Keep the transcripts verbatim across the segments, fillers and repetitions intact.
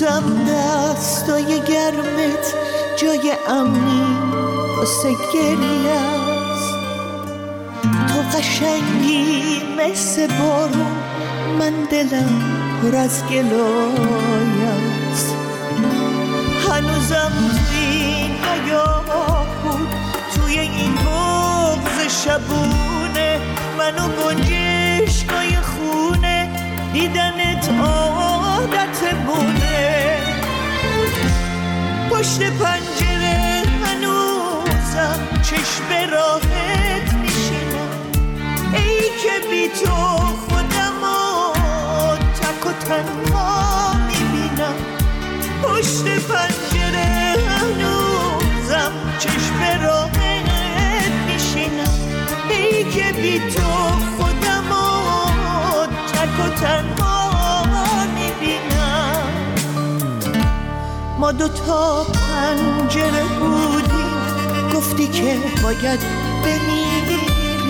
هنوزم دستای گرمت جای امنی واسه گریه است. تو قشنگی مثل بارون، من دلم پر از گلای است. هنوزم توی این حیات بود، توی این بغض شبونه، منو گنجشکای خونه دیدنت عادت بونه. پشت پنجره هنوزم چشم راحت میشینم، ای که بی تو خودمو تک و تنها میبینم. پشت پنجره هنوزم چشم راحت میشینم، ای که بی تو خودمو تک و تنها میبینم. ما دوتا پنجره بودیم، گفتی که باید بمیری.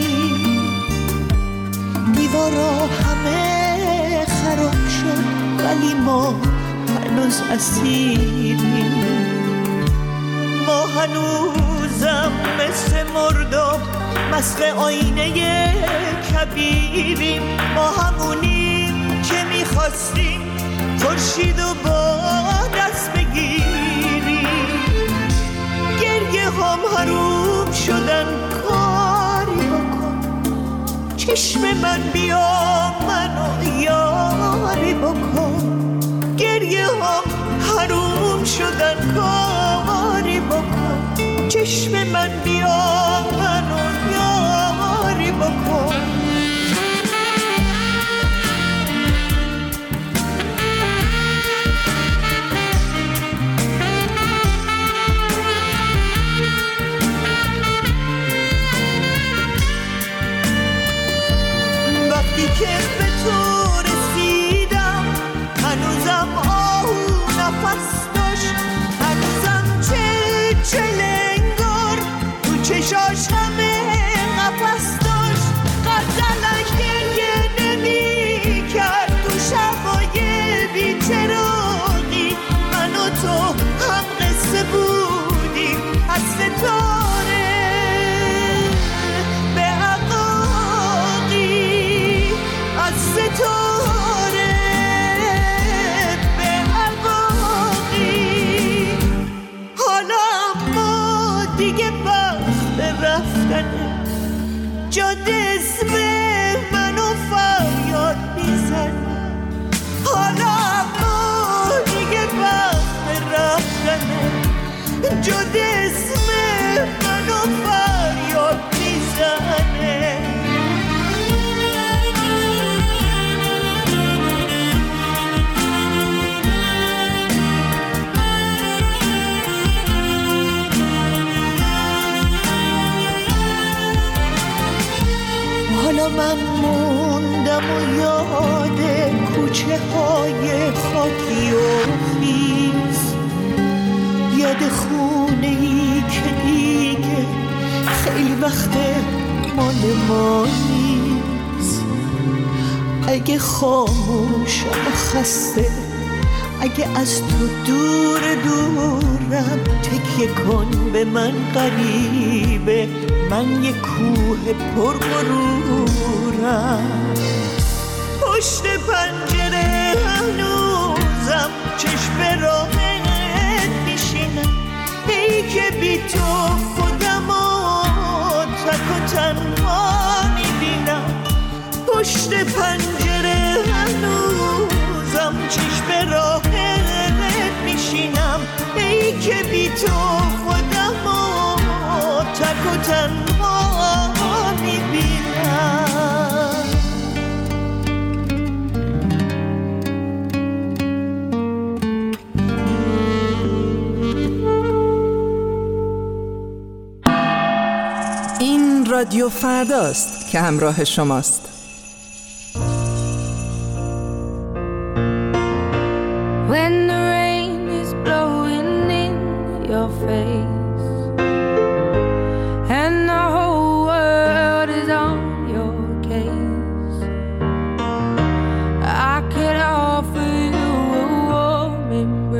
دیوارا همه خراب شد ولی ما هنوز اسیریم. ما هنوزم مثل مرداب مست آینه کبیریم. ما همونیم که میخواستیم خورشید و با دست بگیریم. گریه هم حروم شدن، کاری بکن چشم من بیا منو یاری بکن. گریه هم حروم شدن، کاری بکن چشم من بیا منو یاری بکن. وقتی که به تو رسیدم هنوزم آهو نفس داشت، هنوزم چه چلنگار تو چشاش همه نفس داشت. غزلش گریه نمی کرد تو شبای بی‌چراغی. من و تو هم قصه بودیم از ستاره به عقاقی، از ستاره به عقاقی. حالا ما دیگه وقت رفتنه، جاده اسم منو فریاد میزنه. حالا ما دیگه وقت رفتنه، جاده اسم منو فریاد میزنه. حالا من موندم و یاد کوچه های خاکی و خیز، یاد خونه ای که دیگه خیلی وقت مال ما نیست. اگه خاموشم و خسته، اگه از تو دور دورم، تکیه کن به من غریبه، من یه کوه پرغرورم. پشت پنجره هنوزم چشم راحت میشینم، ای که بی تو خودمو تک و تنها میبینم. پشت پنجره هنوزم چشم راحت میشینم، ای که بی تو خودمو تک و تنها میبینم. این رادیو فرداست که همراه شماست. When the rain is blowing in your face and the whole world is on your case, I could offer you a warm embrace.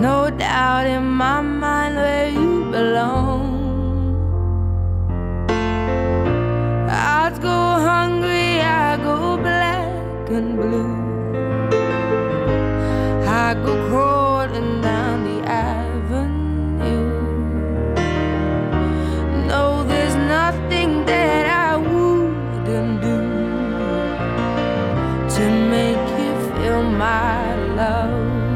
no doubt in my mind where you belong. I'd go hungry, I go black and blue. I go crawling down the avenue. No, there's nothing that I wouldn't do to make you feel my love.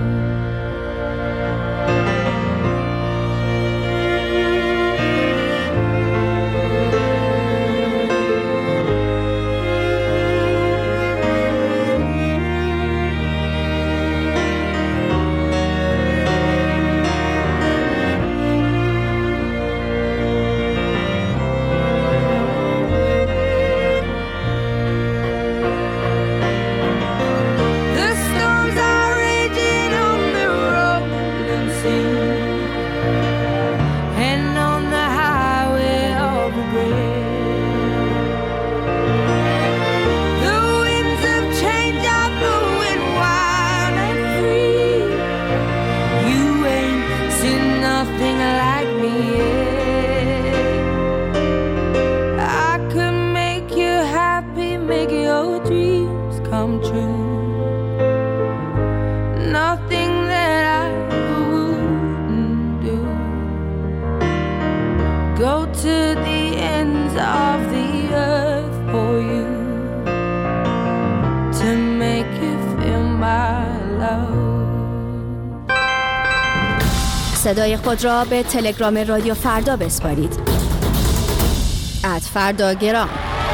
صدای خود را به تلگرام رادیو فردا بسپارید. ات فرداگرام.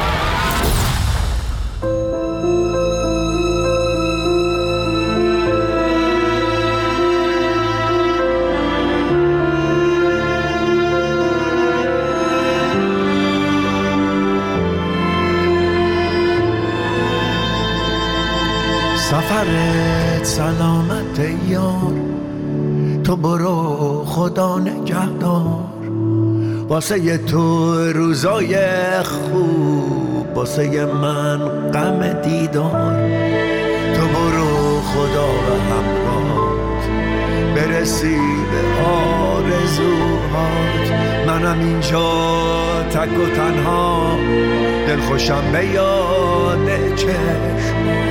سفرت سلامت یار، تو برو خدا نگهدار. واسه تو روزای خوب، واسه من غم دیدار. تو برو خدا و همراهت، برسی به آرزوهات. منم اینجا تک و تنها، دلخوشم به یاد چشم.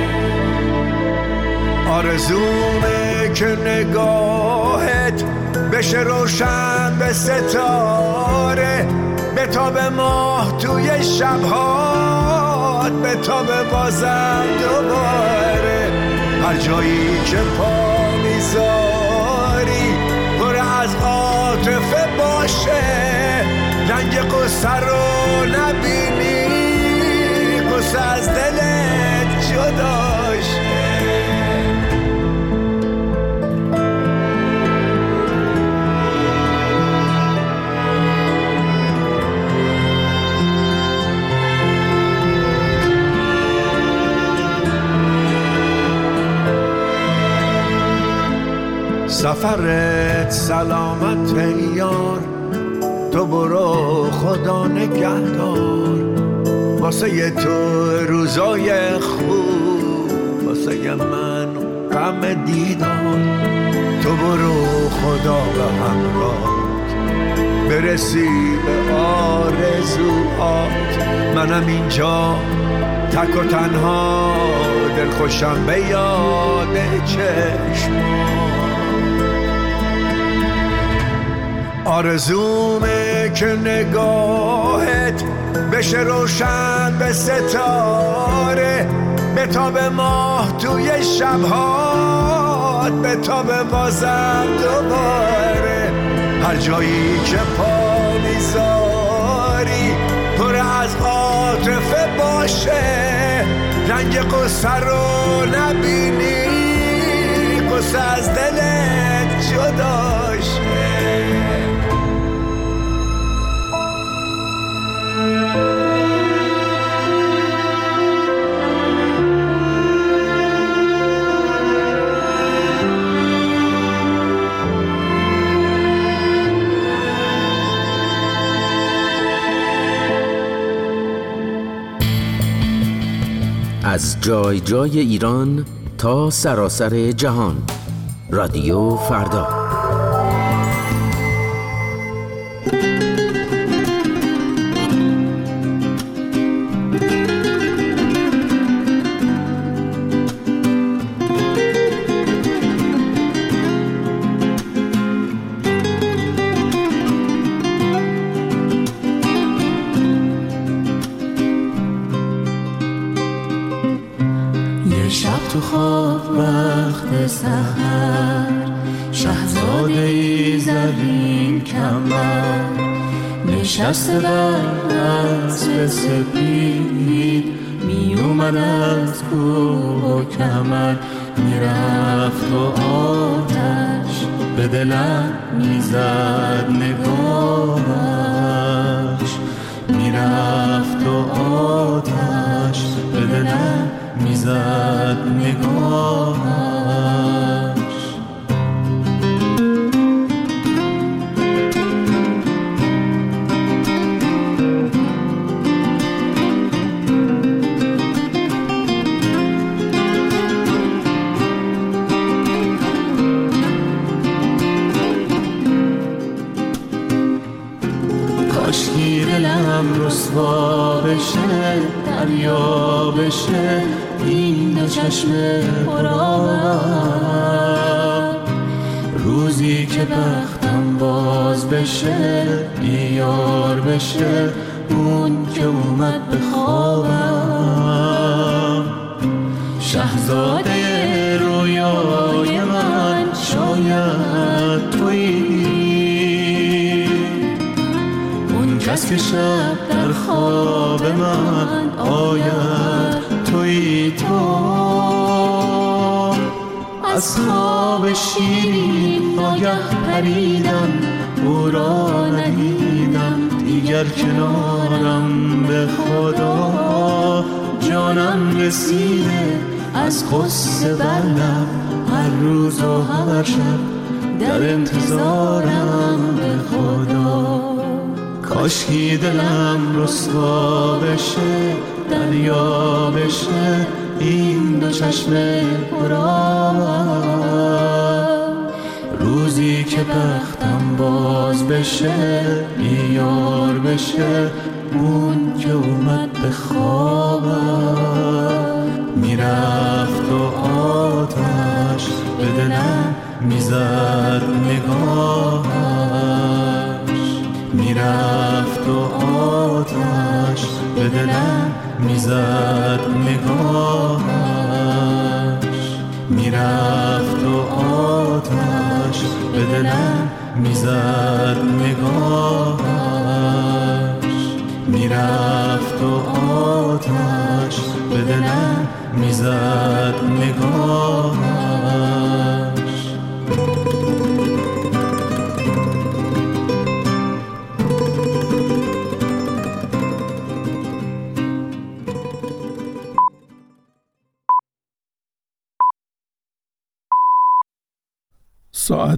آرزومه که نگاهت بشه روشن به ستاره، به تاب ماه توی شبهات، به تاب بازم دوباره. هر جایی که پا میذاری پر از عاطفه باشه، رنگ قصه رو نبینی، قصه از دلت جداشه. سفرت سلامت یار، تو برو خدا نگهدار. واسه تو روزای خوب، واسه من غم دیدار. تو برو خدا و همراهت، برسی به آرزوهات. منم اینجا تک و تنها، دلخوشم به یاد چشمات. آرزومه که نگاهت بشه روشن به ستاره، به تاب ماه توی شبهات، به تاب بازم دوباره. هر جایی که پا میذاری پر از عاطفه باشه، رنگ قصه رو نبینی، قصه از دلت جداشه. از جای جای ایران تا سراسر جهان، رادیو فردا. خواب وقت سحر، شهزاده ای زرین کمر، نشسته بر اسب سپید، می اومد از کوه و کمر، میرفت و آتش به دلم میزد نگاهش، میرفت و آتش به دلم میزد نگاهش. کاشکی دلم رسوا بشه، دریا بشه این دو چشم پرآب، روزی که بختم باز بشه، بیار بشه اون که اومد به خوابم. شهزاده رویای من شاید تویی، کس که شب در خواب من آید توی تو. از خواب شیرین ناگه پریدم، او را ندیدم دیگر کنارم، به خدا جانم رسیده از قصه بردم، هر روز و هر شب در انتظارم، به خدا. کاشکی دلم رسوا بشه، دریا بشه این دو چشم پرآب، روزی که بختم باز بشه، بیار بشه اون که اومد به خوابم. میرفت و آتش به دلم میزد نگاهش، میرفت و آتش به دلم میزد نگاهش، میرفت و آتش به دلم میزد نگاهش، میرفت و آتش به دلم میزد نگاهش. ساعت